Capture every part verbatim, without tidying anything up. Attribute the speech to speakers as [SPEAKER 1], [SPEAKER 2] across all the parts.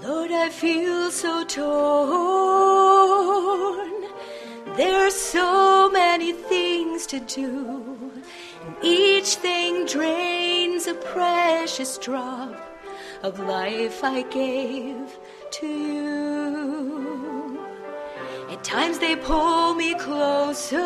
[SPEAKER 1] Lord, I feel so torn. There are so many things to do, and each thing drains a precious drop of life I gave to you. At times they pull me closer,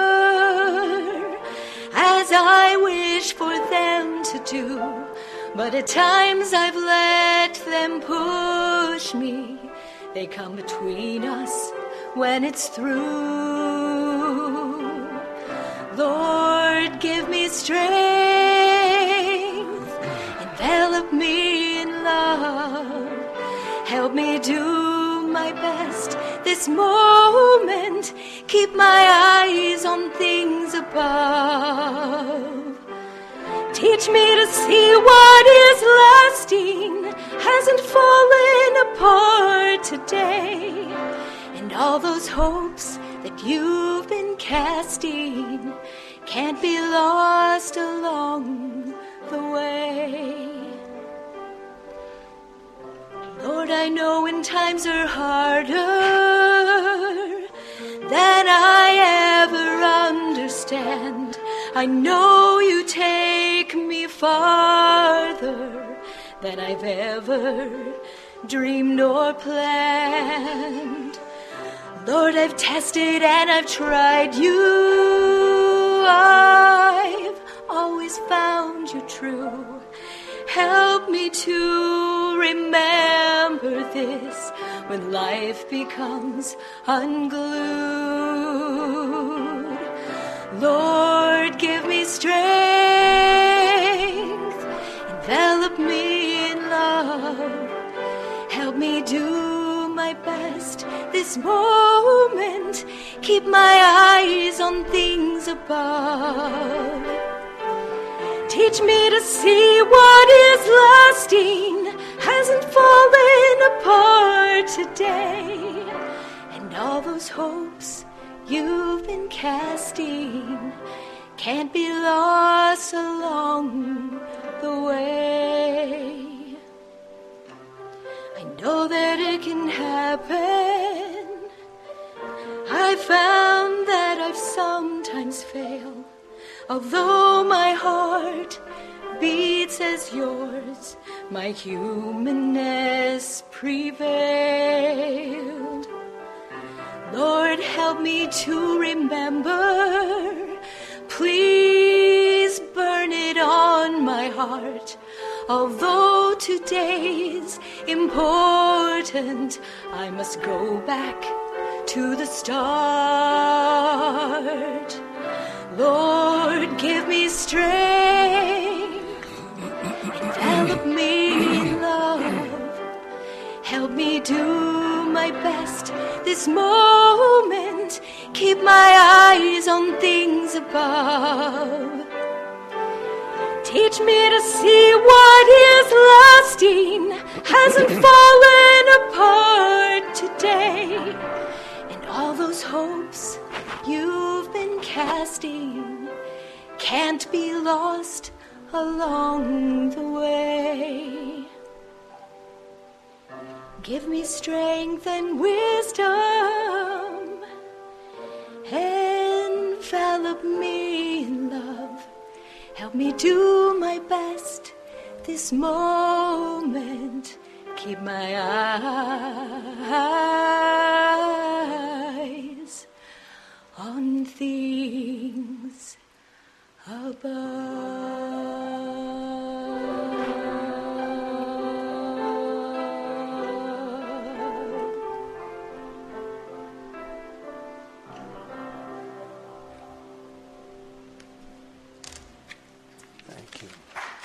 [SPEAKER 1] as I wish for them to do, but at times I've let them push me. They come between us when it's through. Lord, give me strength, envelop me in love, help me do my best this moment, keep my eyes on things above. Teach me to see what is lasting, hasn't fallen apart today, and all those hopes that you've been casting can't be lost along the way. Lord, I know when times are harder than I ever understand, I know you take me farther than I've ever dreamed or planned. Lord, I've tested and I've tried you. I've always found you true. Help me to remember this when life becomes unglued. Lord, give me strength, envelop me in love, help me do my best this moment, keep my eyes on things above. Teach me to see what is lasting, hasn't fallen apart today, and all those hopes you've been casting can't be lost along the way. I know that it can happen. I found that I've sometimes failed. Although my heart beats as yours, my humanness prevailed. Lord, help me to remember. Please burn it on my heart. Although today's important, I must go back to the start. Lord, give me strength, envelop me in love, help me do my best this moment, keep my eyes on things above. Teach me to see what is lasting, hasn't fallen apart today, and all those hopes you've been casting can't be lost along the way. Give me strength and wisdom, envelop me in love, help me do my best this moment, keep my eyes on things above.
[SPEAKER 2] Thank you.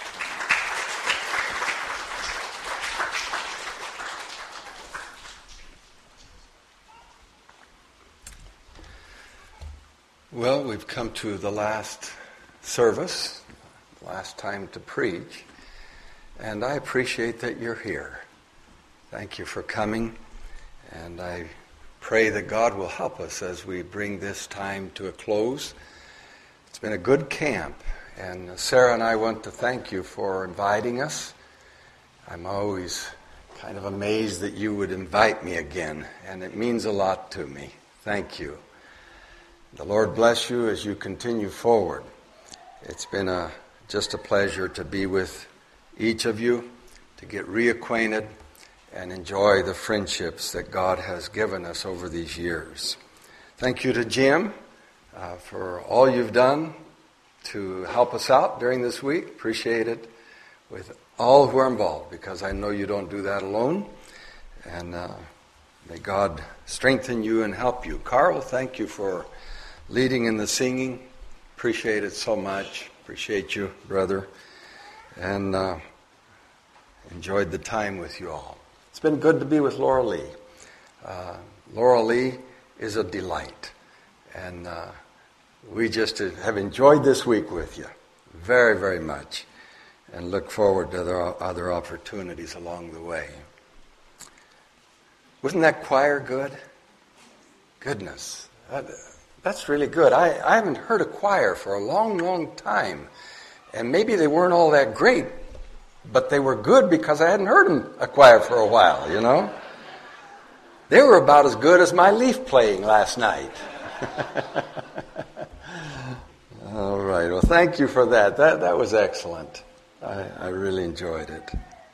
[SPEAKER 2] Well, we've come to the last service, last time to preach, and I appreciate that you're here. Thank you for coming, and I pray that God will help us as we bring this time to a close. It's been a good camp, and Sarah and I want to thank you for inviting us. I'm always kind of amazed that you would invite me again, and it means a lot to me. Thank you. The Lord bless you as you continue forward. It's been a just a pleasure to be with each of you, to get reacquainted and enjoy the friendships that God has given us over these years. Thank you to Jim uh, for all you've done to help us out during this week. Appreciate it with all who are involved, because I know you don't do that alone. And uh, may God strengthen you and help you. Carl, thank you for leading in the singing. Appreciate it so much. Appreciate you, brother. And uh, enjoyed the time with you all. It's been good to be with Laura Lee. Uh, Laura Lee is a delight. And uh, we just have enjoyed this week with you very, very much. And look forward to other, other opportunities along the way. Wasn't that choir good? Goodness. That, that's really good. I, I haven't heard a choir for a long, long time. And maybe they weren't all that great, but they were good because I hadn't heard them, a choir for a while, you know. They were about as good as my leaf playing last night. All right. Well, thank you for that. That, that was excellent. I, I really enjoyed it.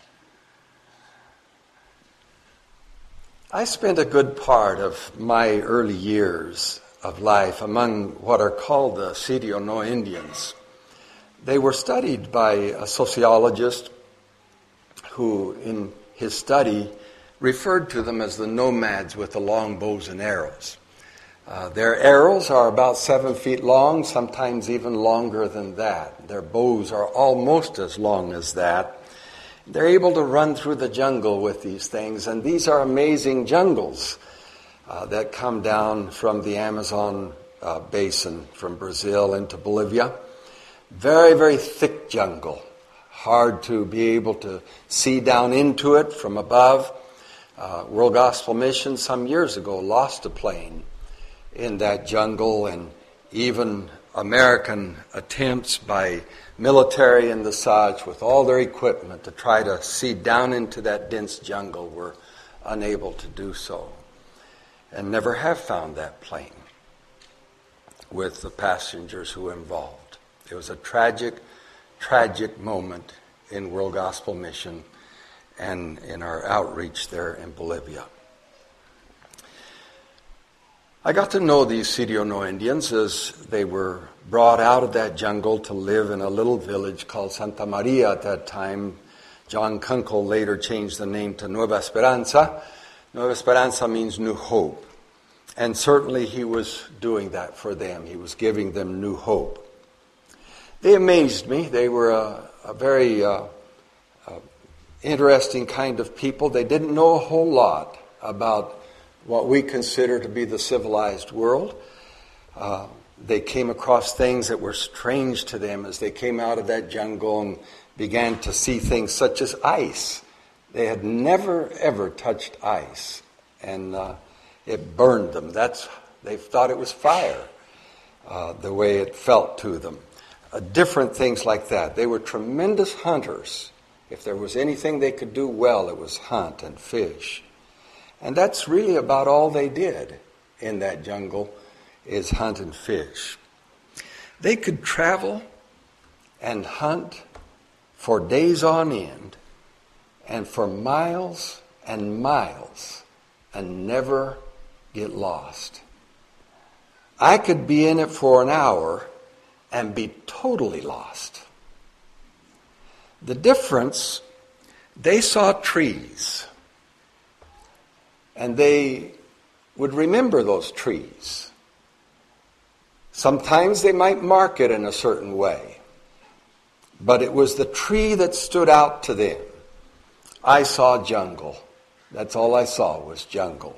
[SPEAKER 2] I spent a good part of my early years of life among what are called the Sitio No Indians. They were studied by a sociologist who, in his study, referred to them as the nomads with the long bows and arrows. Uh, their arrows are about seven feet long, sometimes even longer than that. Their bows are almost as long as that. They're able to run through the jungle with these things, and these are amazing jungles uh, that come down from the Amazon uh, basin, from Brazil into Bolivia. Very, very thick jungle. Hard to be able to see down into it from above. Uh, World Gospel Mission some years ago lost a plane in that jungle, and even American attempts by military and the such with all their equipment to try to see down into that dense jungle were unable to do so, and never have found that plane with the passengers who were involved. It was a tragic, tragic moment in World Gospel Mission and in our outreach there in Bolivia. I got to know these Sitio No Indians as they were brought out of that jungle to live in a little village called Santa Maria at that time. John Kunkel later changed the name to Nueva Esperanza. Nueva Esperanza means new hope. And certainly he was doing that for them. He was giving them new hope. They amazed me. They were a, a very uh, uh, interesting kind of people. They didn't know a whole lot about what we consider to be the civilized world. Uh, they came across things that were strange to them as they came out of that jungle and began to see things such as ice. They had never, ever touched ice, and uh, it burned them. That's they thought it was fire, uh, the way it felt to them. Uh, different things like that. They were tremendous hunters. If there was anything they could do well, it was hunt and fish. And that's really about all they did in that jungle, is hunt and fish. They could travel and hunt for days on end and for miles and miles and never get lost. I could be in it for an hour and be totally lost. The difference, they saw trees. And they would remember those trees. Sometimes they might mark it in a certain way. But it was the tree that stood out to them. I saw jungle. That's all I saw was jungle.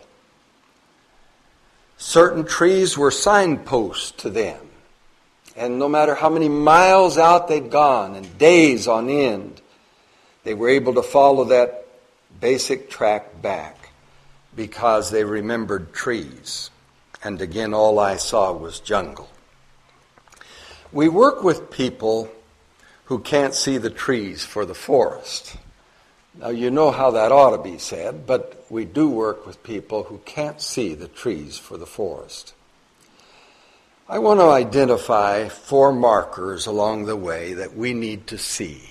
[SPEAKER 2] Certain trees were signposts to them. And no matter how many miles out they'd gone and days on end, they were able to follow that basic track back, because they remembered trees. And again, all I saw was jungle. We work with people who can't see the trees for the forest. Now, you know how that ought to be said, but we do work with people who can't see the trees for the forest. I want to identify four markers along the way that we need to see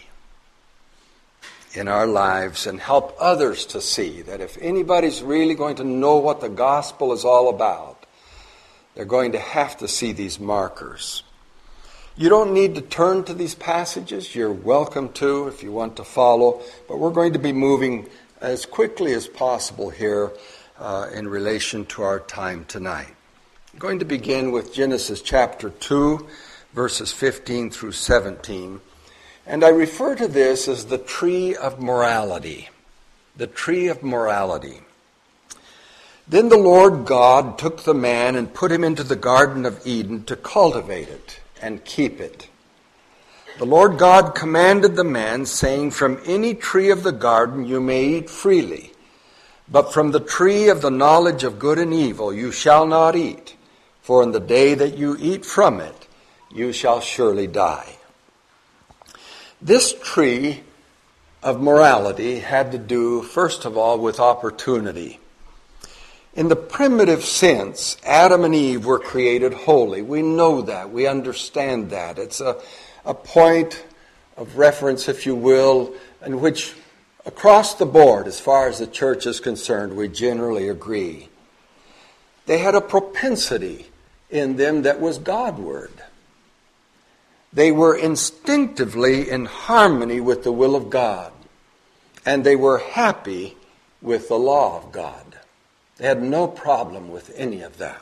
[SPEAKER 2] in our lives and help others to see that if anybody's really going to know what the gospel is all about, they're going to have to see these markers. You don't need to turn to these passages. You're welcome to if you want to follow. But we're going to be moving as quickly as possible here uh, in relation to our time tonight. I'm going to begin with Genesis chapter two, verses fifteen through seventeen. And I refer to this as the tree of morality. The tree of morality. Then the Lord God took the man and put him into the Garden of Eden to cultivate it and keep it. The Lord God commanded the man, saying, "From any tree of the garden you may eat freely, but from the tree of the knowledge of good and evil you shall not eat, for in the day that you eat from it you shall surely die." This tree of morality had to do, first of all, with opportunity. In the primitive sense, Adam and Eve were created holy. We know that. We understand that. It's a, a point of reference, if you will, in which across the board, as far as the church is concerned, we generally agree. They had a propensity in them that was Godward. They were instinctively in harmony with the will of God, and they were happy with the law of God. They had no problem with any of that.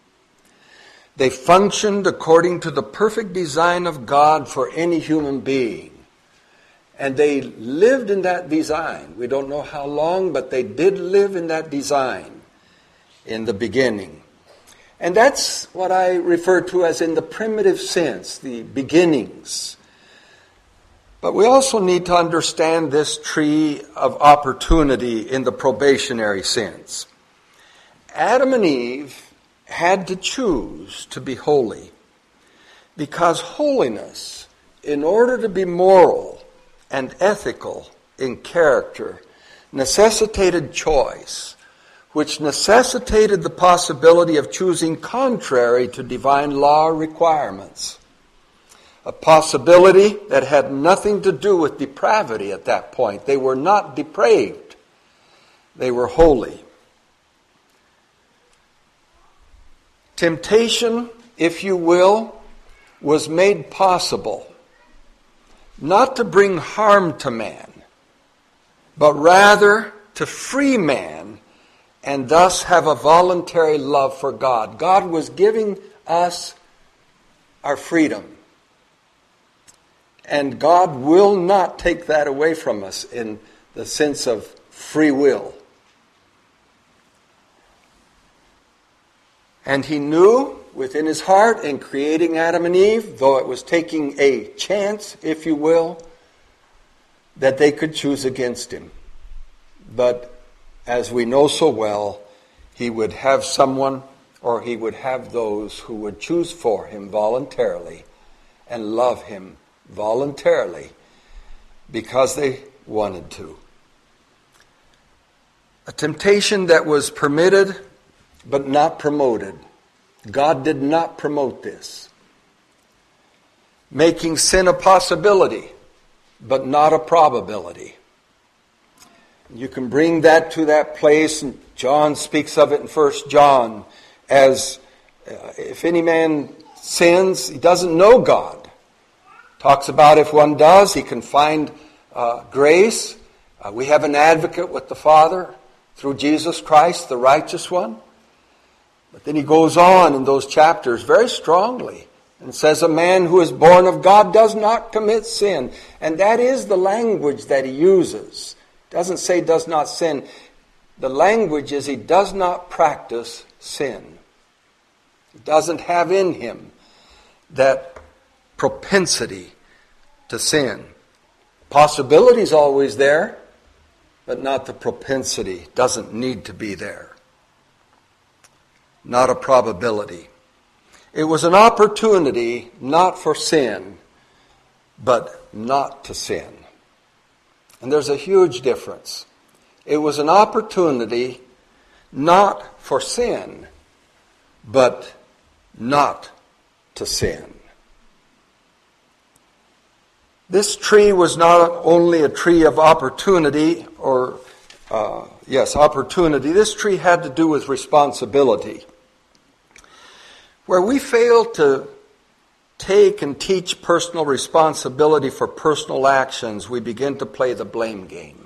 [SPEAKER 2] They functioned according to the perfect design of God for any human being. And they lived in that design. We don't know how long, but they did live in that design in the beginning. And that's what I refer to as in the primitive sense, the beginnings. But we also need to understand this tree of opportunity in the probationary sense. Adam and Eve had to choose to be holy because holiness, in order to be moral and ethical in character, necessitated choice, which necessitated the possibility of choosing contrary to divine law requirements. A possibility that had nothing to do with depravity at that point. They were not depraved. They were holy. Temptation, if you will, was made possible not to bring harm to man, but rather to free man and thus have a voluntary love for God. God was giving us our freedom. And God will not take that away from us in the sense of free will. And he knew within his heart in creating Adam and Eve, though it was taking a chance, if you will, that they could choose against him. But as we know so well, he would have someone, or he would have those who would choose for him voluntarily and love him voluntarily because they wanted to. A temptation that was permitted but not promoted. God did not promote this. Making sin a possibility, but not a probability. You can bring that to that place, and John speaks of it in First John as uh, if any man sins, he doesn't know God. Talks about if one does, he can find uh, grace. Uh, we have an advocate with the Father through Jesus Christ, the righteous one. But then he goes on in those chapters very strongly and says a man who is born of God does not commit sin. And that is the language that he uses. It doesn't say does not sin. The language is he does not practice sin. He doesn't have in him that propensity to sin. Possibility is always there, but not the propensity. Doesn't need to be there. Not a probability. It was an opportunity not for sin, but not to sin. And there's a huge difference. It was an opportunity not for sin, but not to sin. This tree was not only a tree of opportunity, or, uh, yes, opportunity. This tree had to do with responsibility. Where we fail to take and teach personal responsibility for personal actions, we begin to play the blame game.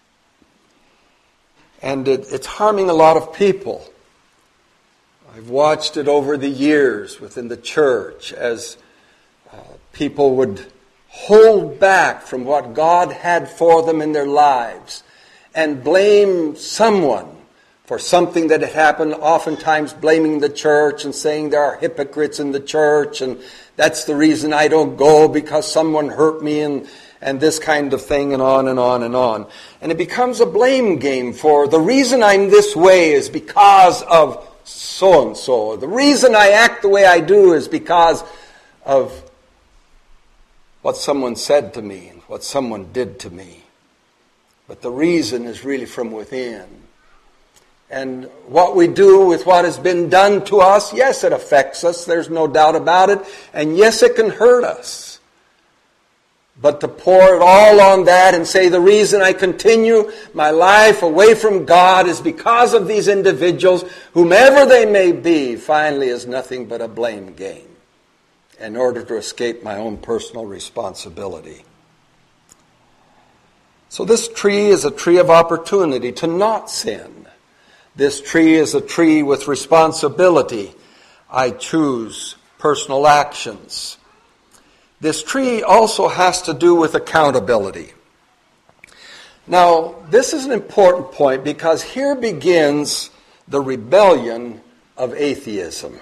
[SPEAKER 2] And it, it's harming a lot of people. I've watched it over the years within the church as uh, people would hold back from what God had for them in their lives and blame someone for something that had happened, oftentimes blaming the church and saying there are hypocrites in the church and that's the reason I don't go because someone hurt me and, and this kind of thing and on and on and on. And it becomes a blame game for the reason I'm this way is because of so-and-so. The reason I act the way I do is because of what someone said to me and what someone did to me. But the reason is really from within. And what we do with what has been done to us, yes, it affects us. There's no doubt about it. And yes, it can hurt us. But to pour it all on that and say the reason I continue my life away from God is because of these individuals, whomever they may be, finally is nothing but a blame game in order to escape my own personal responsibility. So this tree is a tree of opportunity to not sin. This tree is a tree with responsibility. I choose personal actions. This tree also has to do with accountability. Now, this is an important point because here begins the rebellion of atheism.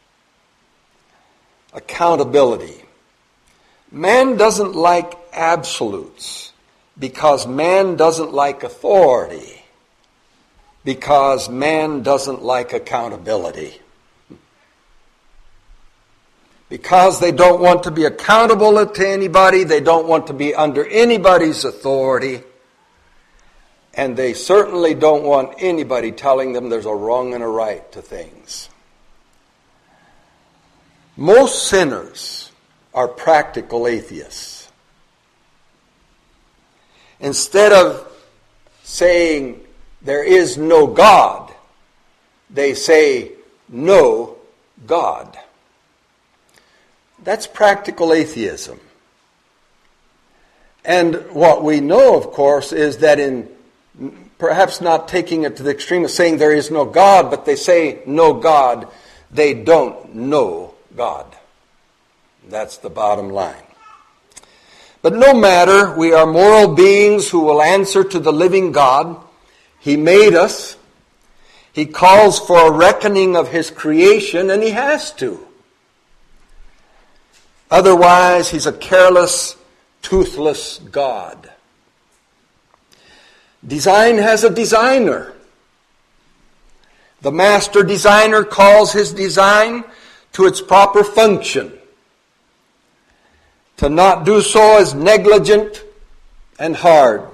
[SPEAKER 2] Accountability. Man doesn't like absolutes because man doesn't like authority, because man doesn't like accountability. Because they don't want to be accountable to anybody, they don't want to be under anybody's authority, and they certainly don't want anybody telling them there's a wrong and a right to things. Most sinners are practical atheists. Instead of saying there is no God, they say no God. That's practical atheism. And what we know, of course, is that in perhaps not taking it to the extreme of saying there is no God, but they say no God, they don't know God. That's the bottom line. But no matter, we are moral beings who will answer to the living God. He made us. He calls for a reckoning of His creation, and He has to. Otherwise, He's a careless, toothless God. Design has a designer. The master designer calls his design to its proper function. To not do so is negligent and hard.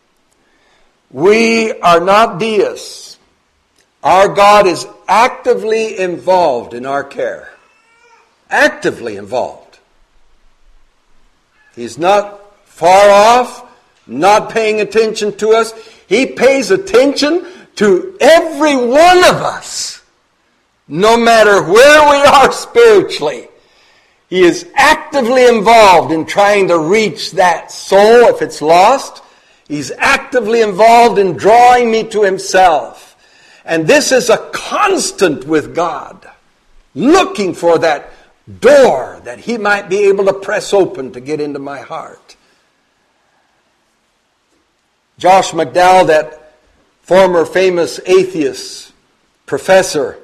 [SPEAKER 2] We are not deists. Our God is actively involved in our care. Actively involved. He's not far off, not paying attention to us. He pays attention to every one of us, no matter where we are spiritually. He is actively involved in trying to reach that soul if it's lost. He's actively involved in drawing me to Himself. And this is a constant with God, looking for that door that He might be able to press open to get into my heart. Josh McDowell, that former famous atheist professor,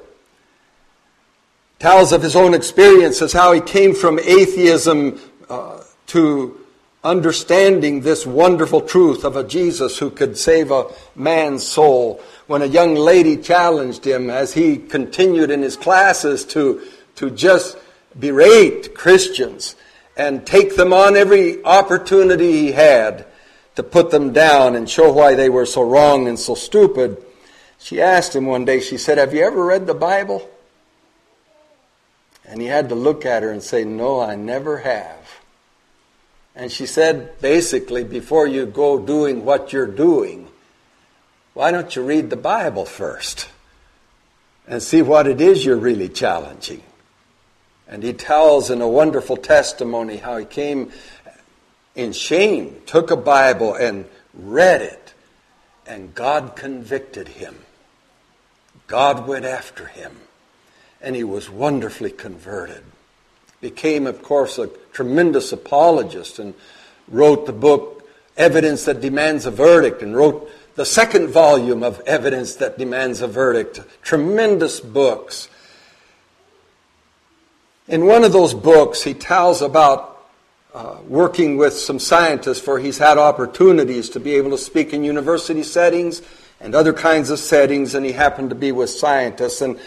[SPEAKER 2] tells of his own experiences, how he came from atheism uh, to understanding this wonderful truth of a Jesus who could save a man's soul. When a young lady challenged him as he continued in his classes to, to just berate Christians and take them on every opportunity he had to put them down and show why they were so wrong and so stupid, she asked him one day, she said, "Have you ever read the Bible?" And he had to look at her and say, "No, I never have." And she said, basically, before you go doing what you're doing, why don't you read the Bible first and see what it is you're really challenging? And he tells in a wonderful testimony how he came in shame, took a Bible and read it, and God convicted him. God went after him, and he was wonderfully converted. Became, of course, a tremendous apologist and wrote the book Evidence That Demands a Verdict, and wrote the second volume of Evidence That Demands a Verdict. Tremendous books. In one of those books, he tells about uh, working with some scientists, for he's had opportunities to be able to speak in university settings and other kinds of settings, and he happened to be with scientists. And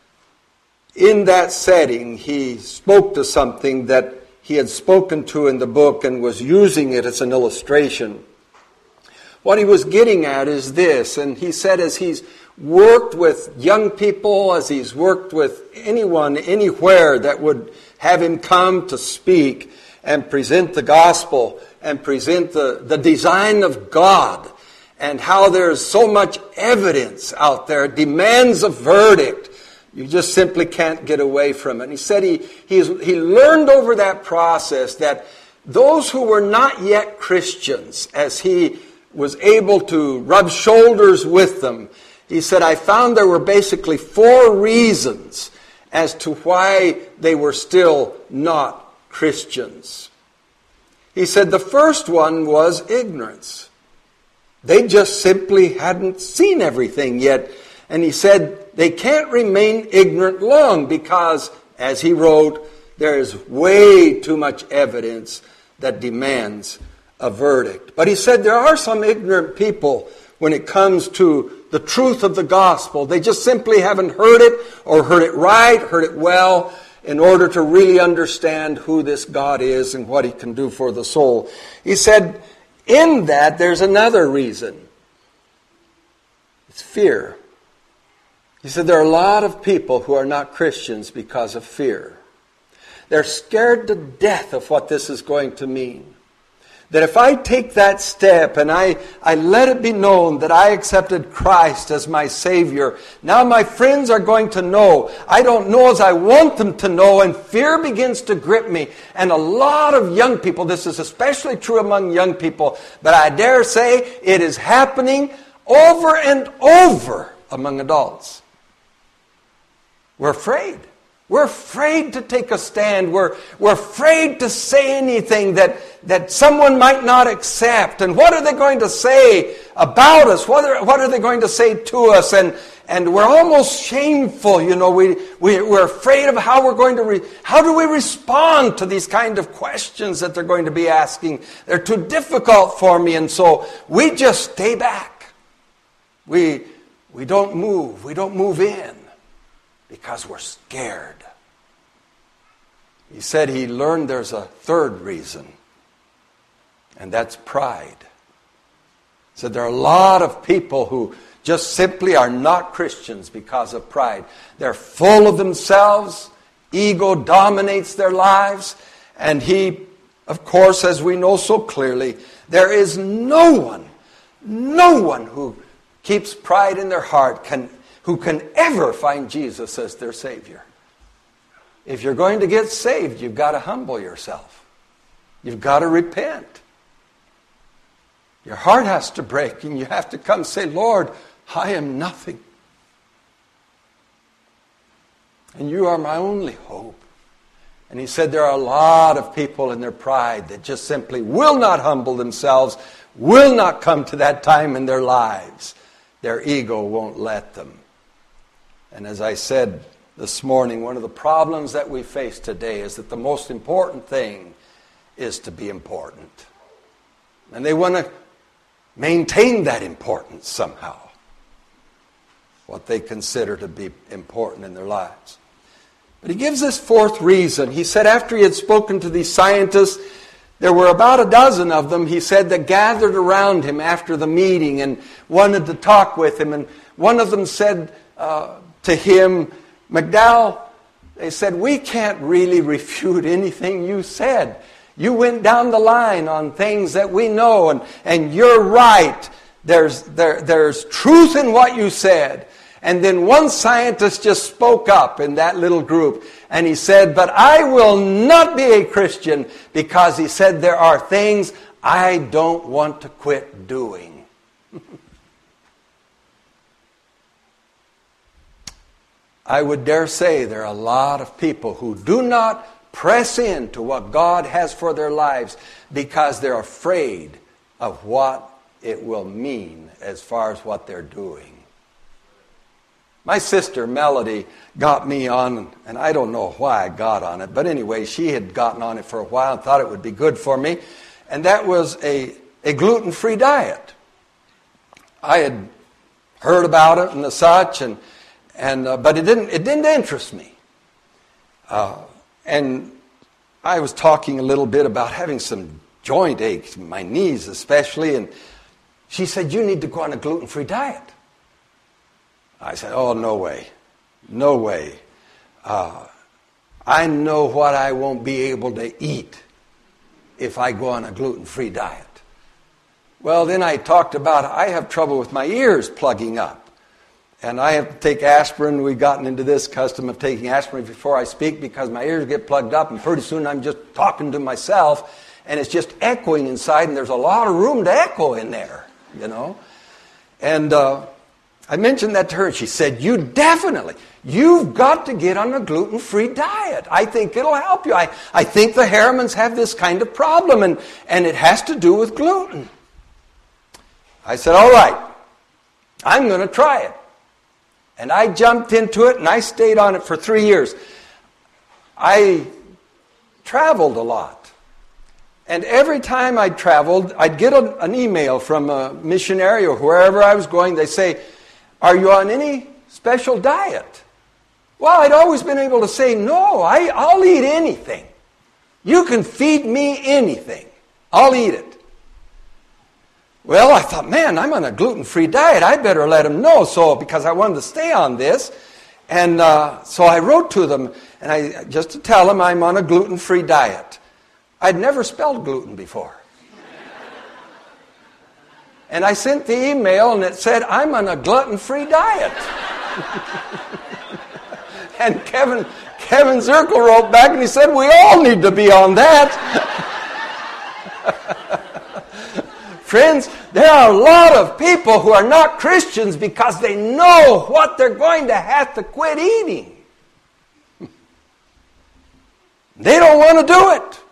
[SPEAKER 2] in that setting, he spoke to something that he had spoken to in the book and was using it as an illustration. What he was getting at is this, and he said as he's worked with young people, as he's worked with anyone, anywhere that would have him come to speak and present the gospel and present the, the design of God, and how there's so much evidence out there, demands a verdict. You just simply can't get away from it. And he said he, he's, he learned over that process that those who were not yet Christians, as he was able to rub shoulders with them, he said, I found there were basically four reasons as to why they were still not Christians. He said the first one was ignorance. They just simply hadn't seen everything yet. And he said they can't remain ignorant long because, as he wrote, there is way too much evidence that demands a verdict. But he said there are some ignorant people when it comes to the truth of the gospel. They just simply haven't heard it or heard it right, heard it well, in order to really understand who this God is and what he can do for the soul. He said, in that, there's another reason. It's fear. He said there are a lot of people who are not Christians because of fear. They're scared to death of what this is going to mean. That if I take that step and I, I let it be known that I accepted Christ as my Savior, now my friends are going to know. I don't know as I want them to know, and fear begins to grip me. And a lot of young people, this is especially true among young people, but I dare say it is happening over and over among adults. We're afraid. We're afraid to take a stand. We're, we're afraid to say anything that, that someone might not accept. And what are they going to say about us? What are, what are they going to say to us? And, and we're almost shameful. You know, we, we, we're afraid of how we're going to, re, how do we respond to these kind of questions that they're going to be asking? They're too difficult for me. And so we just stay back. We, we don't move. We don't move in. Because we're scared. He said he learned there's a third reason, and that's pride. He said there are a lot of people who just simply are not Christians because of pride. They're full of themselves. Ego dominates their lives. And he, of course, as we know so clearly, there is no one, no one who keeps pride in their heart can who can ever find Jesus as their Savior. If you're going to get saved, you've got to humble yourself. You've got to repent. Your heart has to break, and you have to come and say, Lord, I am nothing. And you are my only hope. And he said there are a lot of people in their pride that just simply will not humble themselves, will not come to that time in their lives. Their ego won't let them. And as I said this morning, one of the problems that we face today is that the most important thing is to be important. And they want to maintain that importance somehow, what they consider to be important in their lives. But he gives this fourth reason. He said after he had spoken to these scientists, There were about a dozen of them, he said, that gathered around him after the meeting and wanted to talk with him. And one of them said uh, to him, McDowell, they said, we can't really refute anything you said. You went down the line on things that we know, and, and you're right. There's, there, there's truth in what you said. And then one scientist just spoke up in that little group, and he said, but I will not be a Christian, because he said there are things I don't want to quit doing. I would dare say there are a lot of people who do not press into what God has for their lives because they're afraid of what it will mean as far as what they're doing. My sister Melody got me on, and I don't know why I got on it, but anyway, she had gotten on it for a while and thought it would be good for me, and that was a, a gluten-free diet. I had heard about it and the such, and and uh, but it didn't it didn't interest me. Uh, and I was talking a little bit about having some joint aches, my knees especially, and she said, you need to go on a gluten-free diet. I said, oh, no way. No way. Uh, I know what I won't be able to eat if I go on a gluten-free diet. Well, then I talked about, I have trouble with my ears plugging up. And I have to take aspirin. We've gotten into this custom of taking aspirin before I speak because my ears get plugged up, and pretty soon I'm just talking to myself, and it's just echoing inside, and there's a lot of room to echo in there, you know. And uh, I mentioned that to her, and she said, you definitely, you've got to get on a gluten-free diet. I think it'll help you. I, I think the Harrimans have this kind of problem, and, and it has to do with gluten. I said, all right, I'm going to try it. And I jumped into it, and I stayed on it for three years. I traveled a lot. And every time I traveled, I'd get a, an email from a missionary or wherever I was going. They say, are you on any special diet? Well, I'd always been able to say, no, I, I'll eat anything. You can feed me anything. I'll eat it. Well, I thought, man, I'm on a gluten-free diet. I better let them know, so because I wanted to stay on this. And uh, so I wrote to them, and I just to tell them I'm on a gluten-free diet. I'd never spelled gluten before. And I sent the email, and it said, I'm on a gluten-free diet. And Kevin, Kevin Zirkle wrote back, and he said, we all need to be on that. Friends, there are a lot of people who are not Christians because they know what they're going to have to quit eating. They don't want to do it.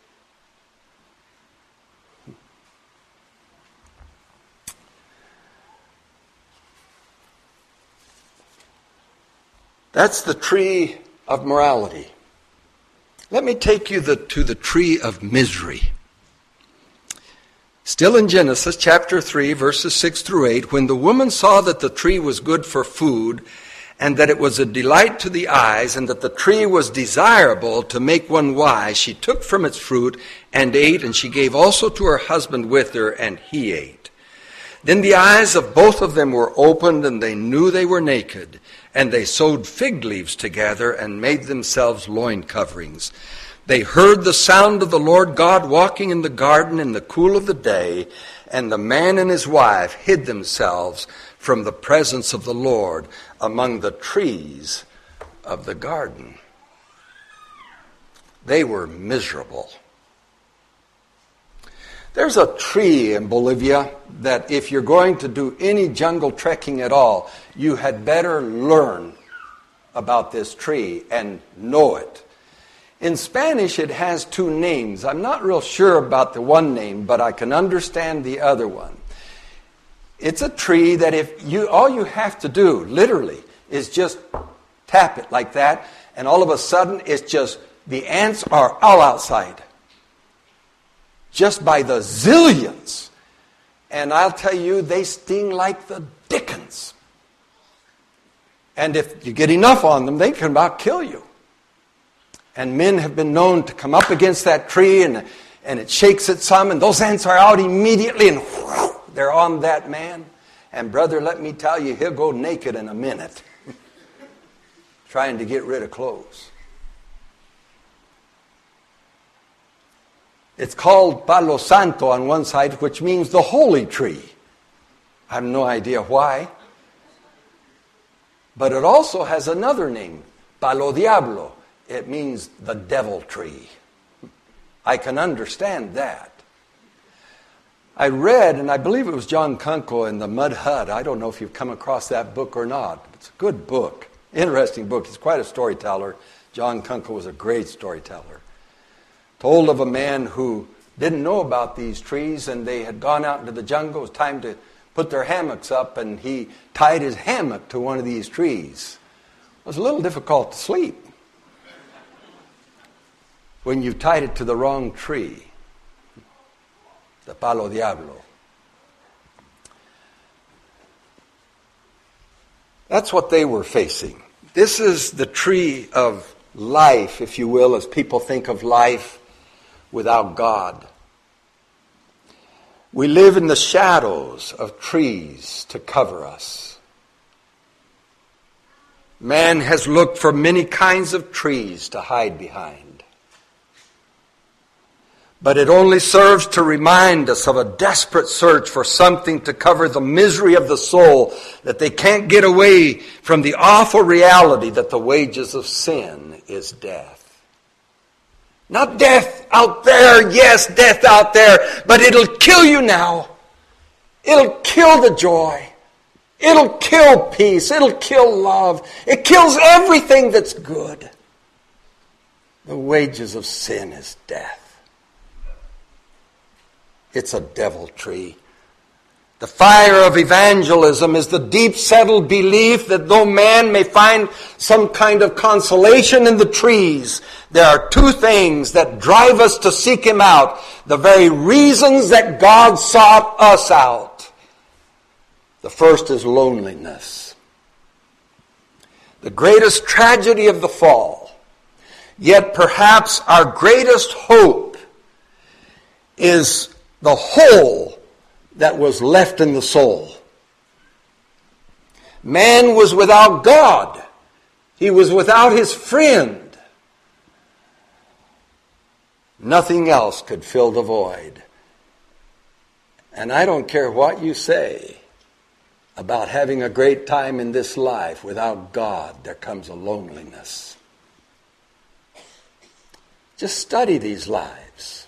[SPEAKER 2] That's the tree of morality. Let me take you the, to the tree of misery. Still in Genesis chapter three, verses six through eight, when the woman saw that the tree was good for food, and that it was a delight to the eyes, and that the tree was desirable to make one wise, she took from its fruit and ate, and she gave also to her husband with her, and he ate. Then the eyes of both of them were opened, and they knew they were naked, and they sewed fig leaves together and made themselves loin coverings. They heard the sound of the Lord God walking in the garden in the cool of the day, and the man and his wife hid themselves from the presence of the Lord among the trees of the garden. They were miserable. There's a tree in Bolivia that if you're going to do any jungle trekking at all, you had better learn about this tree and know it. In Spanish, it has two names. I'm not real sure about the one name, but I can understand the other one. It's a tree that if you, all you have to do, literally, is just tap it like that, and all of a sudden, it's just, the ants are all outside. Just by the zillions. And I'll tell you, they sting like the dickens. And if you get enough on them, they can about kill you. And men have been known to come up against that tree and, and it shakes it some, and those ants are out immediately, and whoosh, they're on that man. And brother, let me tell you, he'll go naked in a minute trying to get rid of clothes. It's called Palo Santo on one side, which means the holy tree. I have no idea why. But it also has another name, Palo Diablo. It means the devil tree. I can understand that. I read, and I believe it was John Kunkel in The Mud Hut. I don't know if you've come across that book or not. It's a good book. Interesting book. He's quite a storyteller. John Kunkel was a great storyteller. Told of a man who didn't know about these trees, and they had gone out into the jungle. It was time to put their hammocks up, and he tied his hammock to one of these trees. It was a little difficult to sleep when you tied it to the wrong tree, the Palo Diablo. That's what they were facing. This is the tree of life, if you will, as people think of life without God. We live in the shadows of trees to cover us. Man has looked for many kinds of trees to hide behind. But it only serves to remind us of a desperate search for something to cover the misery of the soul, that they can't get away from the awful reality that the wages of sin is death. Not death out there, yes, death out there, but it'll kill you now. It'll kill the joy. It'll kill peace. It'll kill love. It kills everything that's good. The wages of sin is death. It's a devil tree. The fire of evangelism is the deep settled belief that though man may find some kind of consolation in the trees, there are two things that drive us to seek Him out, the very reasons that God sought us out. The first is loneliness. The greatest tragedy of the fall, yet perhaps our greatest hope, is the hole that was left in the soul. Man was without God. He was without his friend. Nothing else could fill the void. And I don't care what you say about having a great time in this life. Without God, there comes a loneliness. Just study these lives.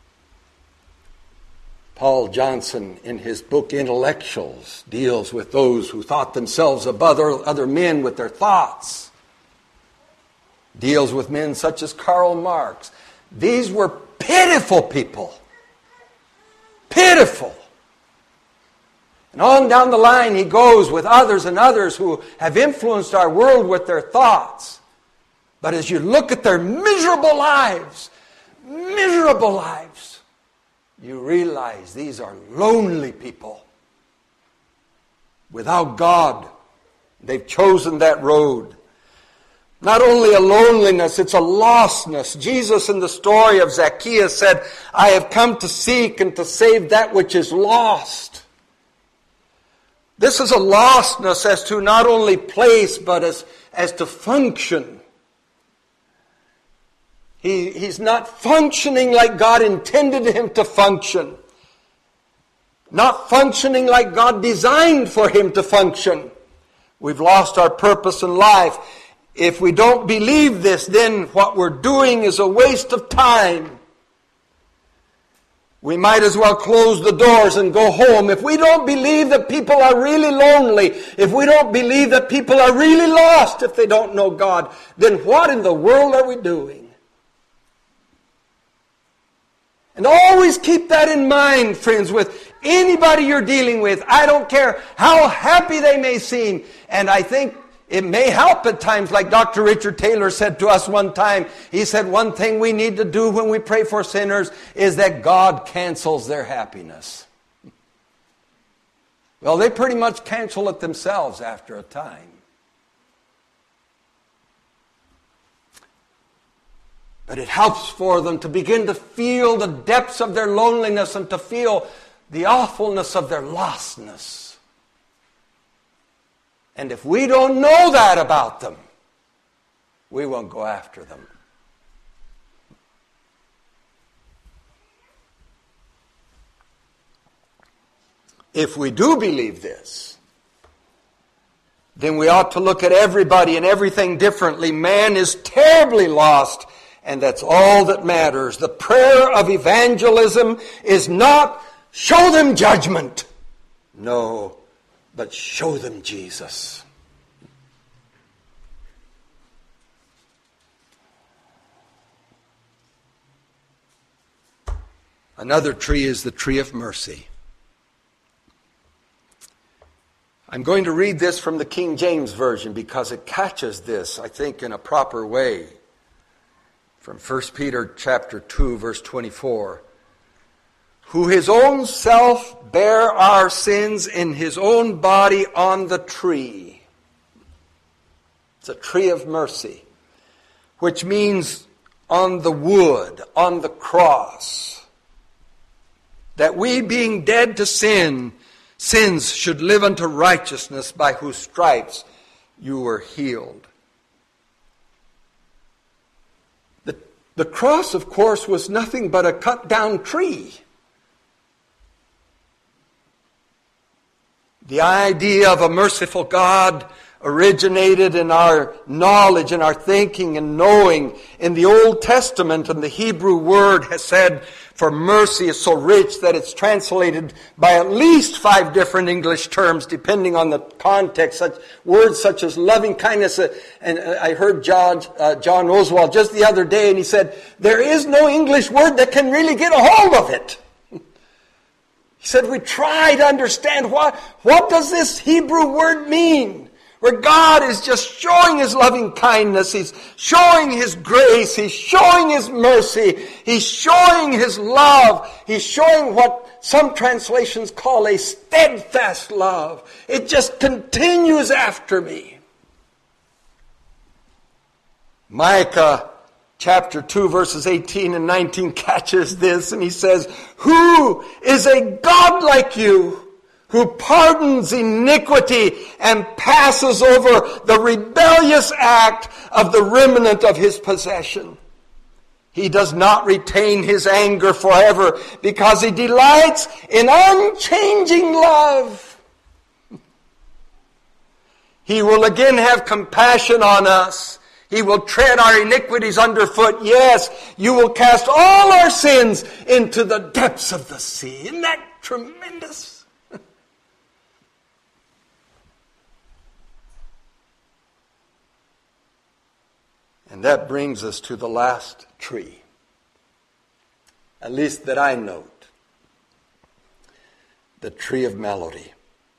[SPEAKER 2] Paul Johnson, in his book Intellectuals, deals with those who thought themselves above other men with their thoughts. Deals with men such as Karl Marx. These were pitiful people. Pitiful. And on down the line he goes with others and others who have influenced our world with their thoughts. But as you look at their miserable lives, miserable lives, you realize these are lonely people. Without God, they've chosen that road. Not only a loneliness, it's a lostness. Jesus in the story of Zacchaeus said, I have come to seek and to save that which is lost. This is a lostness as to not only place, but as, as to function. He, he's not functioning like God intended him to function. Not functioning like God designed for him to function. We've lost our purpose in life. If we don't believe this, then what we're doing is a waste of time. We might as well close the doors and go home. If we don't believe that people are really lonely, if we don't believe that people are really lost if they don't know God, then what in the world are we doing? And always keep that in mind, friends, with anybody you're dealing with. I don't care how happy they may seem. And I think it may help at times, like Doctor Richard Taylor said to us one time. He said, one thing we need to do when we pray for sinners is that God cancels their happiness. Well, they pretty much cancel it themselves after a time. But it helps for them to begin to feel the depths of their loneliness and to feel the awfulness of their lostness. And if we don't know that about them, we won't go after them. If we do believe this, then we ought to look at everybody and everything differently. Man is terribly lost, and that's all that matters. The prayer of evangelism is not show them judgment. No, but show them Jesus. Another tree is the tree of mercy. I'm going to read this from the King James Version because it catches this, I think, in a proper way. From First Peter chapter two, verse twenty-four. Who his own self bare our sins in his own body on the tree. It's a tree of mercy, which means on the wood, on the cross. That we, being dead to sin, sins should live unto righteousness, by whose stripes you were healed. The, the cross, of course, was nothing but a cut-down tree. The idea of a merciful God originated in our knowledge and our thinking and knowing in the Old Testament, and the Hebrew word has said for mercy is so rich that it's translated by at least five different English terms depending on the context. Such words such as loving kindness, uh, and uh, I heard John, uh, John Oswald just the other day, and he said, there is no English word that can really get a hold of it. He said, we try to understand what, what does this Hebrew word mean? Where God is just showing His loving kindness, He's showing His grace, He's showing His mercy, He's showing His love, He's showing what some translations call a steadfast love. It just continues after me. Micah chapter two, verses eighteen and nineteen catches this, and he says, who is a God like you, who pardons iniquity and passes over the rebellious act of the remnant of his possession? He does not retain his anger forever, because he delights in unchanging love. He will again have compassion on us. He will tread our iniquities underfoot. Yes, you will cast all our sins into the depths of the sea. Isn't that tremendous? And that brings us to the last tree, at least that I note, the tree of melody.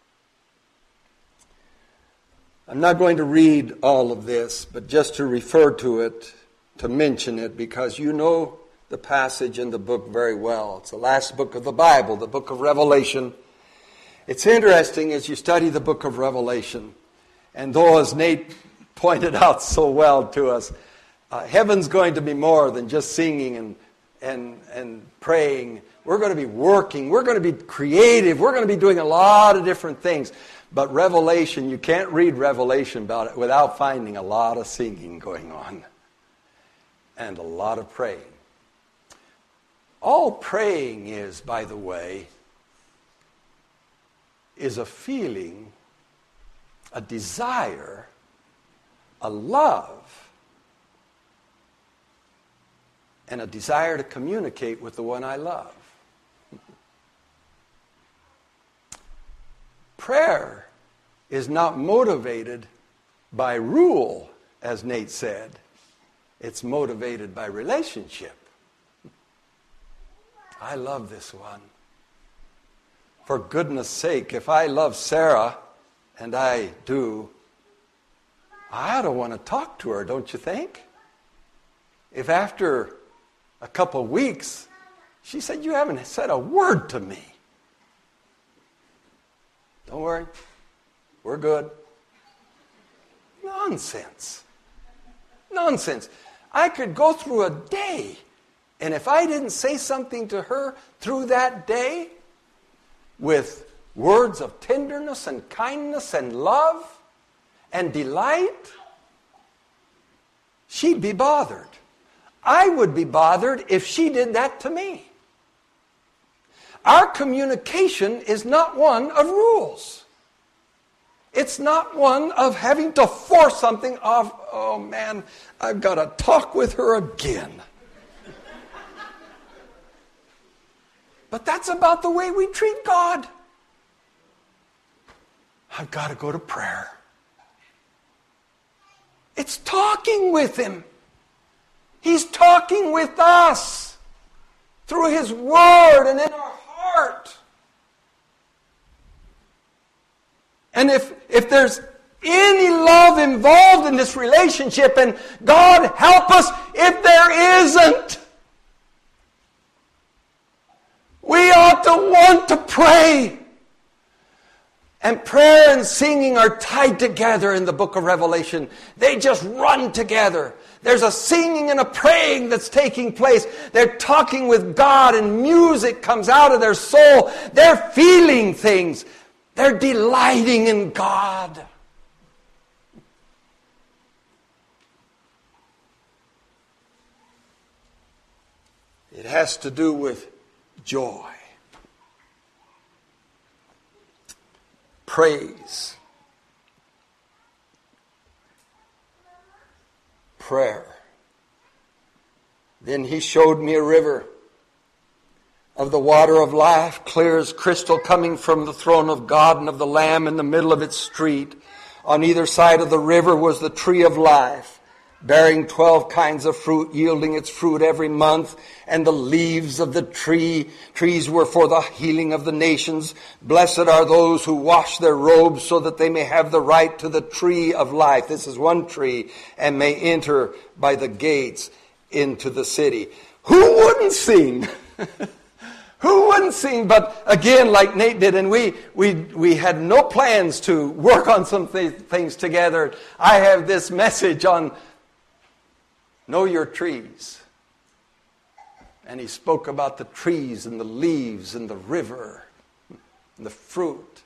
[SPEAKER 2] I'm not going to read all of this, but just to refer to it, to mention it, because you know the passage in the book very well. It's the last book of the Bible, the book of Revelation. It's interesting as you study the book of Revelation, and though, as Nate pointed out so well to us, uh, heaven's going to be more than just singing and, and, and praying. We're going to be working. We're going to be creative. We're going to be doing a lot of different things. But Revelation, you can't read Revelation about it without finding a lot of singing going on and a lot of praying. All praying is, by the way, is a feeling, a desire, a love, and a desire to communicate with the one I love. Prayer is not motivated by rule, as Nate said. It's motivated by relationship. I love this one. For goodness sake, if I love Sarah, and I do, I ought to want to talk to her, don't you think? If after a couple of weeks, she said, you haven't said a word to me. Don't worry, we're good. Nonsense. Nonsense. I could go through a day, and if I didn't say something to her through that day with words of tenderness and kindness and love and delight, she'd be bothered. I would be bothered if she did that to me. Our communication is not one of rules. It's not one of having to force something off. Oh man, I've got to talk with her again. But that's about the way we treat God. I've got to go to prayer. It's talking with Him. He's talking with us through His Word and in our heart. And if, if there's any love involved in this relationship, and God help us if there isn't, we ought to want to pray. And prayer and singing are tied together in the book of Revelation. They just run together. There's a singing and a praying that's taking place. They're talking with God, and music comes out of their soul. They're feeling things. They're delighting in God. It has to do with joy, praise, prayer. Then He showed me a river of the water of life, clear as crystal, coming from the throne of God and of the Lamb in the middle of its street. On either side of the river was the tree of life, bearing twelve kinds of fruit, yielding its fruit every month. And the leaves of the tree, trees were for the healing of the nations. Blessed are those who wash their robes so that they may have the right to the tree of life. This is one tree, and may enter by the gates into the city. Who wouldn't sing? Who wouldn't sing? But again, like Nate did, and we we we had no plans to work on some th- things together. I have this message on know your trees. And he spoke about the trees and the leaves and the river and the fruit.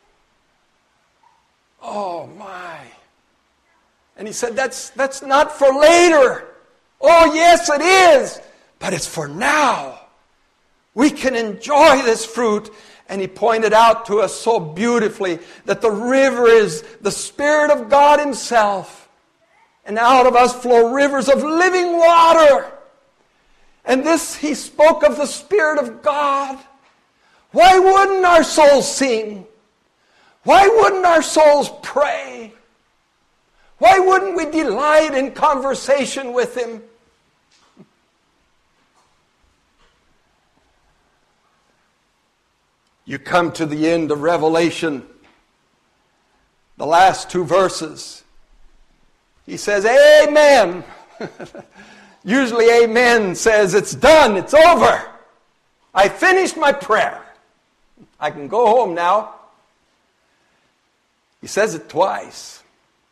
[SPEAKER 2] Oh my. And he said, that's that's not for later. Oh yes, it is. But it's for now. We can enjoy this fruit. And he pointed out to us so beautifully that the river is the Spirit of God Himself. And out of us flow rivers of living water. And this, he spoke of the Spirit of God. Why wouldn't our souls sing? Why wouldn't our souls pray? Why wouldn't we delight in conversation with Him? You come to the end of Revelation, the last two verses. He says, Amen. Usually amen says it's done, it's over. I finished my prayer. I can go home now. He says it twice.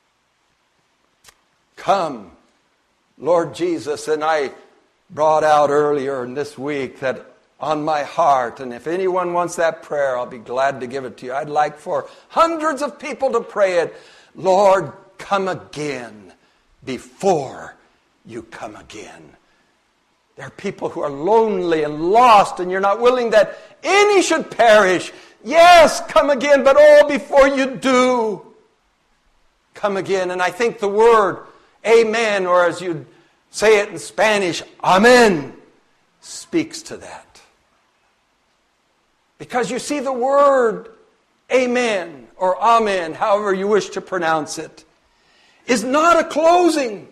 [SPEAKER 2] Come, Lord Jesus. And I brought out earlier in this week that on my heart, and if anyone wants that prayer, I'll be glad to give it to you. I'd like for hundreds of people to pray it. Lord, come again before you come again. There are people who are lonely and lost, and you're not willing that any should perish. Yes, come again, but oh, before you do, come again. And I think the word amen, or as you'd say it in Spanish, amen, speaks to that. Because you see, the word amen or amen, however you wish to pronounce it, is not a closing,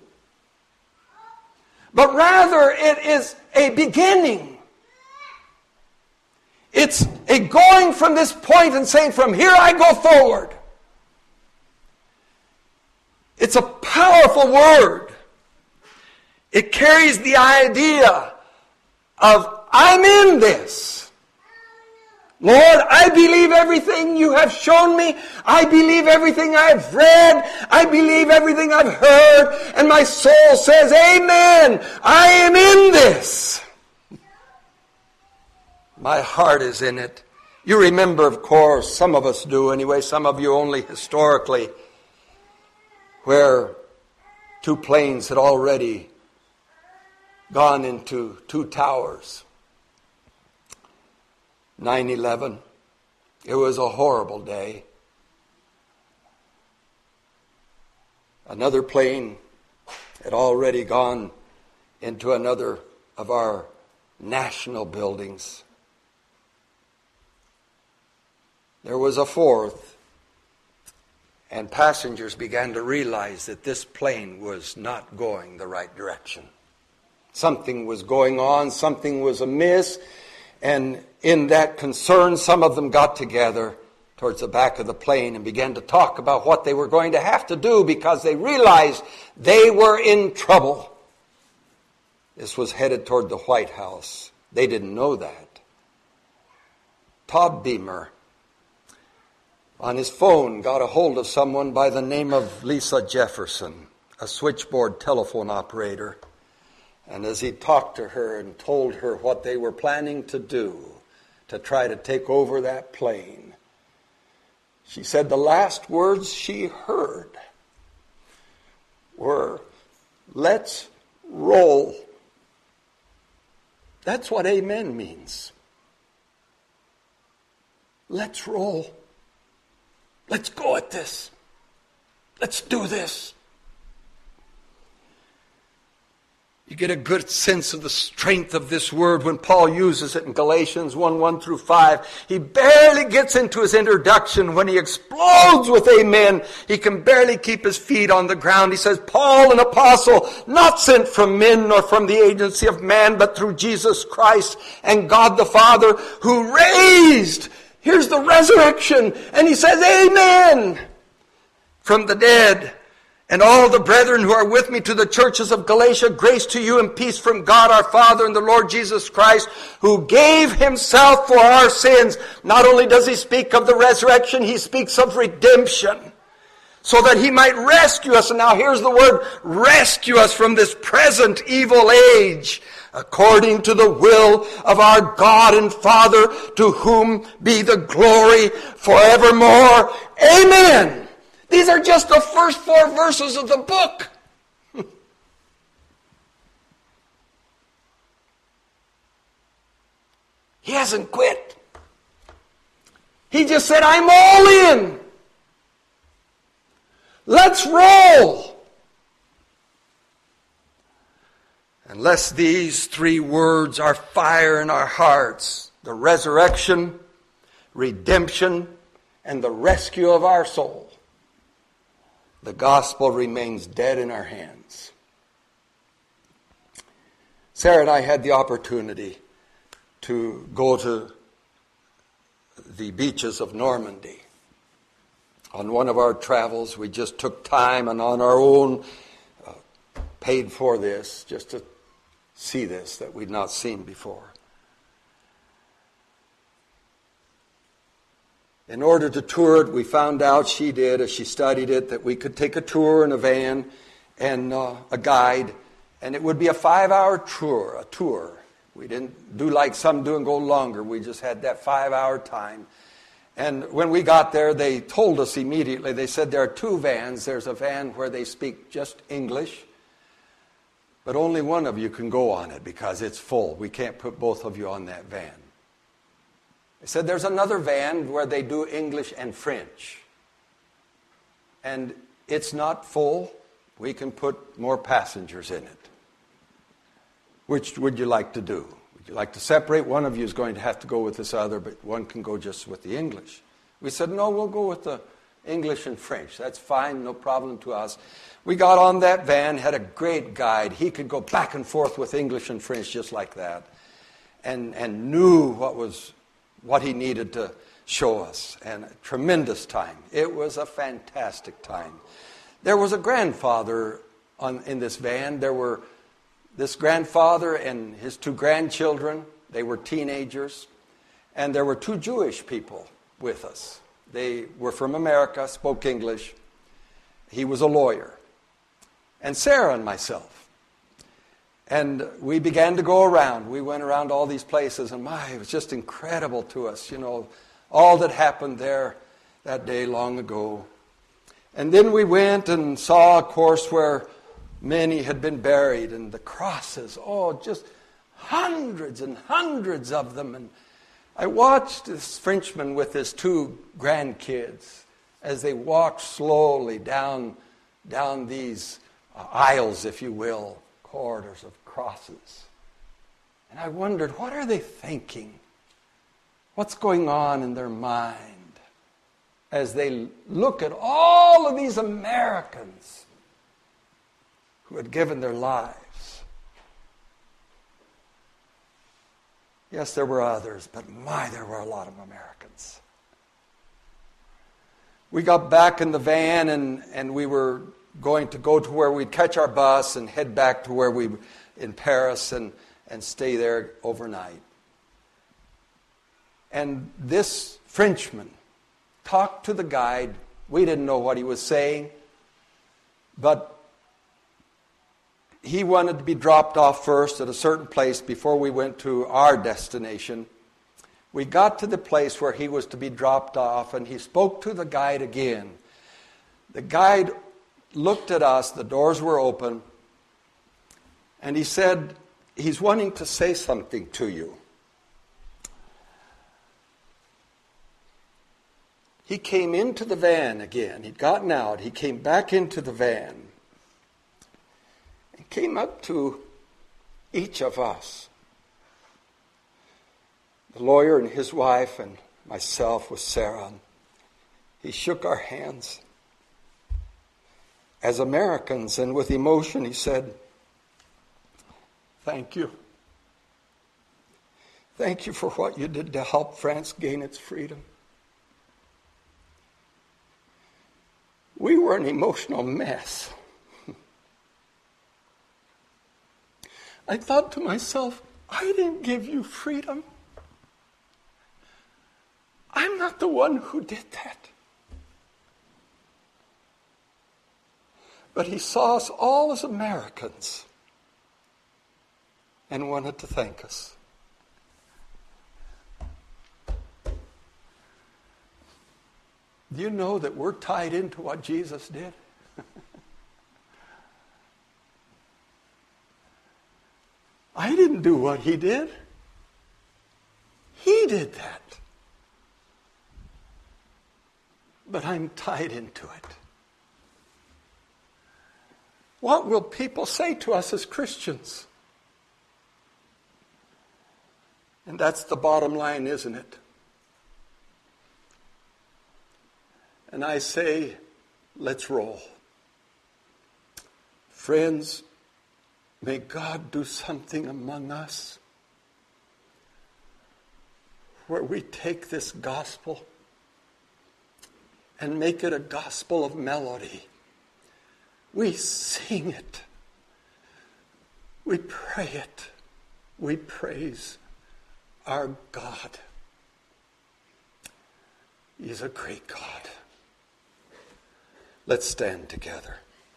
[SPEAKER 2] but rather it is a beginning. It's a going from this point and saying, from here I go forward. It's a powerful word. It carries the idea of, I'm in this. Lord, I believe everything you have shown me. I believe everything I've read. I believe everything I've heard. And my soul says, amen. I am in this. My heart is in it. You remember, of course, some of us do anyway, some of you only historically, where two planes had already gone into two towers. nine eleven. It was a horrible day. Another plane had already gone into another of our national buildings. There was a fourth, and passengers began to realize that this plane was not going the right direction. Something was going on, something was amiss, and in that concern, some of them got together towards the back of the plane and began to talk about what they were going to have to do because they realized they were in trouble. This was headed toward the White House. They didn't know that. Todd Beamer, on his phone, got a hold of someone by the name of Lisa Jefferson, a switchboard telephone operator. And as he talked to her and told her what they were planning to do to try to take over that plane, she said the last words she heard were, "Let's roll." That's what amen means. Let's roll. Let's go at this. Let's do this. You get a good sense of the strength of this word when Paul uses it in Galatians one, one through five. He barely gets into his introduction when he explodes with amen. He can barely keep his feet on the ground. He says, Paul, an apostle, not sent from men nor from the agency of man, but through Jesus Christ and God the Father, who raised, here's the resurrection, and he says, amen, from the dead. And all the brethren who are with me to the churches of Galatia, grace to you and peace from God our Father and the Lord Jesus Christ, who gave himself for our sins. Not only does he speak of the resurrection, he speaks of redemption, so that he might rescue us. And now here's the word, rescue us from this present evil age, according to the will of our God and Father, to whom be the glory forevermore. Amen. These are just the first four verses of the book. He hasn't quit. He just said, I'm all in. Let's roll. Unless these three words are fire in our hearts, the resurrection, redemption, and the rescue of our soul, the gospel remains dead in our hands. Sarah and I had the opportunity to go to the beaches of Normandy. On one of our travels, we just took time and on our own uh, paid for this, just to see this that we'd not seen before. In order to tour it, we found out, she did, as she studied it, that we could take a tour in a van and uh, a guide, and it would be a five-hour tour, a tour. We didn't do like some do and go longer. We just had that five-hour time. And when we got there, they told us immediately, they said there are two vans. There's a van where they speak just English, but only one of you can go on it because it's full. We can't put both of you on that van. They said there's another van where they do English and French. And it's not full. We can put more passengers in it. Which would you like to do? Would you like to separate? One of you is going to have to go with this other, but one can go just with the English. We said, no, we'll go with the English and French. That's fine, no problem to us. We got on that van, had a great guide. He could go back and forth with English and French just like that. And, and knew what was... what he needed to show us. And a tremendous time. It was a fantastic time. There was a grandfather on, in this van. There were this grandfather and his two grandchildren. They were teenagers. And there were two Jewish people with us. They were from America, spoke English. He was a lawyer. And Sarah and myself. And we began to go around. We went around all these places, and my, it was just incredible to us, you know, all that happened there that day long ago. And then we went and saw, of course, where many had been buried, and the crosses, oh, just hundreds and hundreds of them. And I watched this Frenchman with his two grandkids as they walked slowly down, down these uh, aisles, if you will, corridors of crosses. And I wondered, what are they thinking? What's going on in their mind as they look at all of these Americans who had given their lives? Yes, there were others, but my, there were a lot of Americans. We got back in the van, and, and we were going to go to where we'd catch our bus and head back to where we in Paris and, and stay there overnight. And this Frenchman talked to the guide. We didn't know what he was saying, but he wanted to be dropped off first at a certain place before we went to our destination. We got to the place where he was to be dropped off, and he spoke to the guide again. The guide looked at us, the doors were open, and he said, he's wanting to say something to you. He came into the van again. He'd gotten out. He came back into the van and came up to each of us. The lawyer and his wife and myself with Sarah. He shook our hands as Americans, and with emotion he said, "Thank you. Thank you for what you did to help France gain its freedom. We were an emotional mess. I thought to myself, I didn't give you freedom. I'm not the one who did that." But he saw us all as Americans and wanted to thank us. Do you know that we're tied into what Jesus did? I didn't do what he did. He did that. But I'm tied into it. What will people say to us as Christians? And that's the bottom line, isn't it? And I say, let's roll. Friends, may God do something among us where we take this gospel and make it a gospel of melody. We sing it. We pray it. We praise our God. He's a great God. Let's stand together.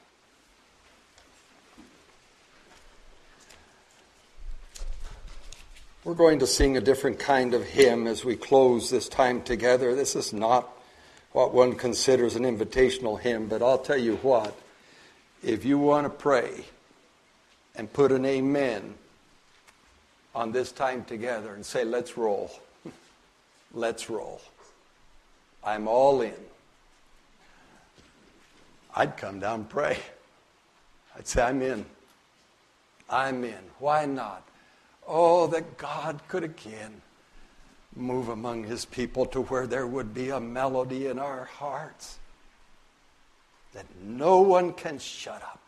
[SPEAKER 2] We're going to sing a different kind of hymn as we close this time together. This is not what one considers an invitational hymn, but I'll tell you what, if you want to pray and put an amen on this time together and say, let's roll, let's roll, I'm all in, I'd come down and pray. I'd say, I'm in. I'm in. Why not? Oh, that God could again move among his people to where there would be a melody in our hearts that no one can shut up.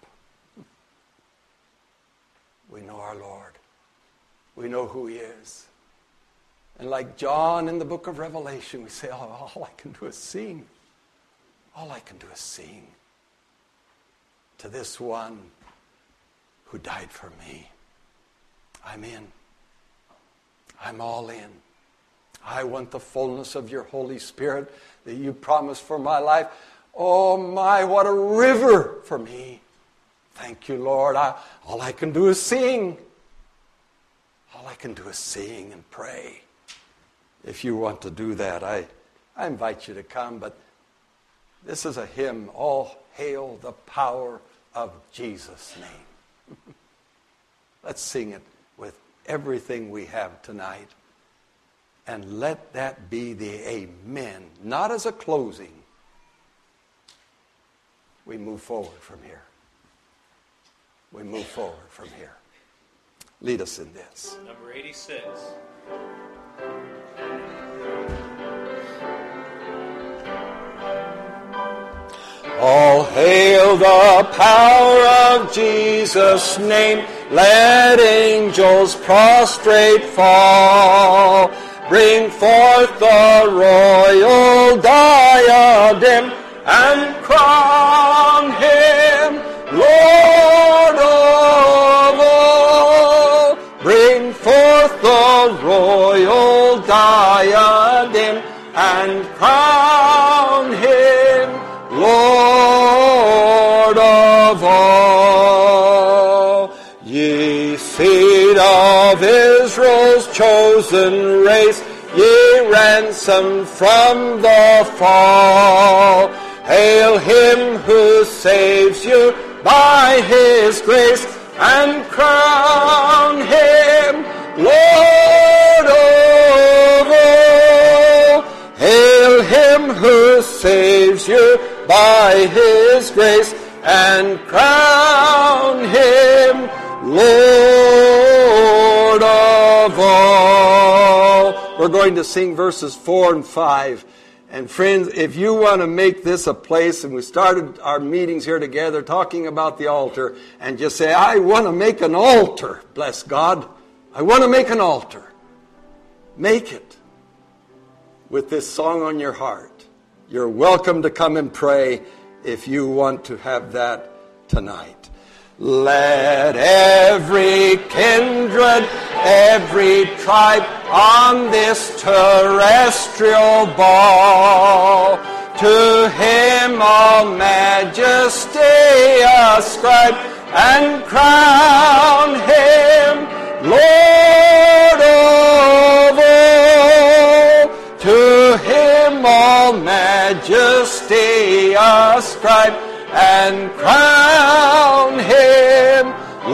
[SPEAKER 2] We know our Lord. We know who he is. And like John in the book of Revelation, we say, oh, all I can do is sing. All I can do is sing to this one who died for me. I'm in. I'm all in. I want the fullness of your Holy Spirit that you promised for my life. Oh my, what a river for me. Thank you, Lord. I, all I can do is sing. All I can do is sing and pray. If you want to do that, I, I invite you to come. But this is a hymn, All Hail the Power of Jesus' Name. Let's sing it with everything we have tonight. And let that be the amen, not as a closing. We move forward from here. We move forward from here. Lead us in this.
[SPEAKER 3] Number eighty-six.
[SPEAKER 2] All hail the power of Jesus' name. Let angels prostrate fall. Bring forth the royal diadem and crown him Lord of all. Bring forth the royal diadem and crown him Lord of all. Ye seed of Israel's chosen race, ye ransomed from the fall. Hail him who saves you by his grace, and crown him Lord of all. Hail him who saves you by his grace, and crown him Lord of all. We're going to sing verses four and five. And friends, if you want to make this a place, and we started our meetings here together talking about the altar, and just say, I want to make an altar, bless God. I want to make an altar. Make it with this song on your heart. You're welcome to come and pray if you want to have that tonight. Let every kindred, every tribe on this terrestrial ball, to him all majesty ascribe, and crown him Lord of all. To him all majesty ascribe, and crown him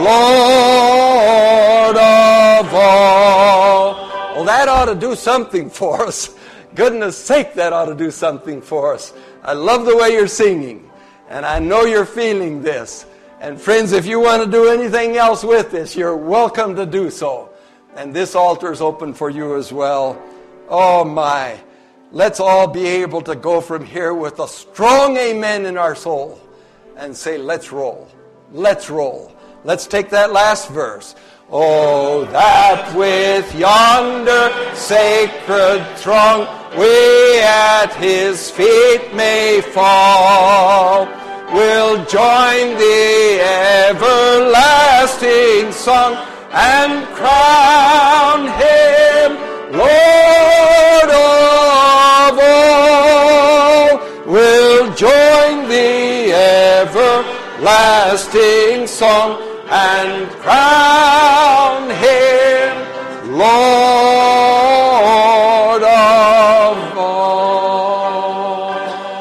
[SPEAKER 2] Lord of all. Well, that ought to do something for us. Goodness sake, that ought to do something for us. I love the way you're singing, and I know you're feeling this. And friends, if you want to do anything else with this, you're welcome to do so. And this altar is open for you as well. Oh my, let's all be able to go from here with a strong amen in our soul and say, let's roll. Let's roll. Let's take that last verse. Oh, that with yonder sacred throng we at his feet may fall. We'll join the everlasting song and crown him Lord of all. We'll join the everlasting song and crown him Lord of all.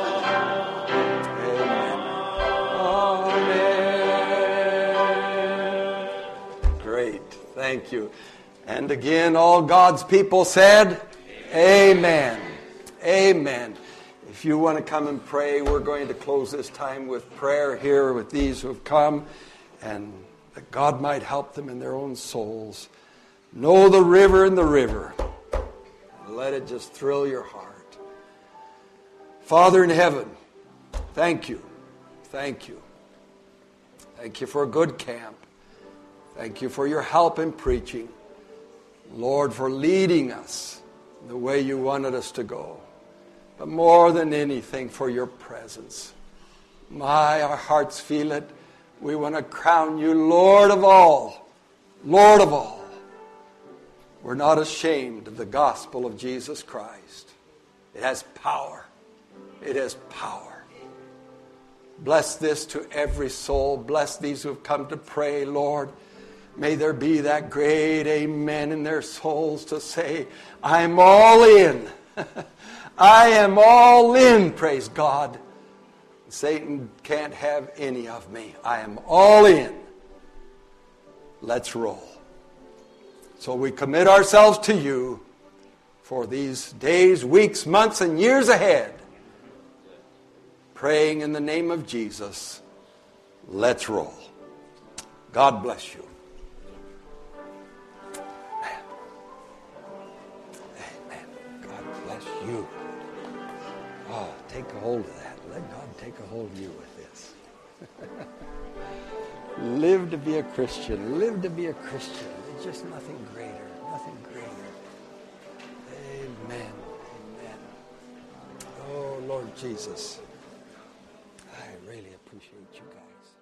[SPEAKER 2] Amen. Amen. Great. Thank you. And again, all God's people said, Amen. Amen. If you want to come and pray, we're going to close this time with prayer here with these who have come, and that God might help them in their own souls. Know the river and the river. Let it just thrill your heart. Father in heaven, thank you. Thank you. Thank you for a good camp. Thank you for your help in preaching. Lord, for leading us the way you wanted us to go. But more than anything, for your presence. My, our hearts feel it. We want to crown you Lord of all. Lord of all. We're not ashamed of the gospel of Jesus Christ. It has power. It has power. Bless this to every soul. Bless these who have come to pray, Lord. May there be that great amen in their souls to say, I'm all in. I am all in, praise God. Satan can't have any of me. I am all in. Let's roll. So we commit ourselves to you for these days, weeks, months, and years ahead. Praying in the name of Jesus. Let's roll. God bless you. You. Oh, take a hold of that. Let God take a hold of you with this. Live to be a Christian. Live to be a Christian. There's just nothing greater. Nothing greater. Amen. Amen. Oh, Lord Jesus. I really appreciate you guys.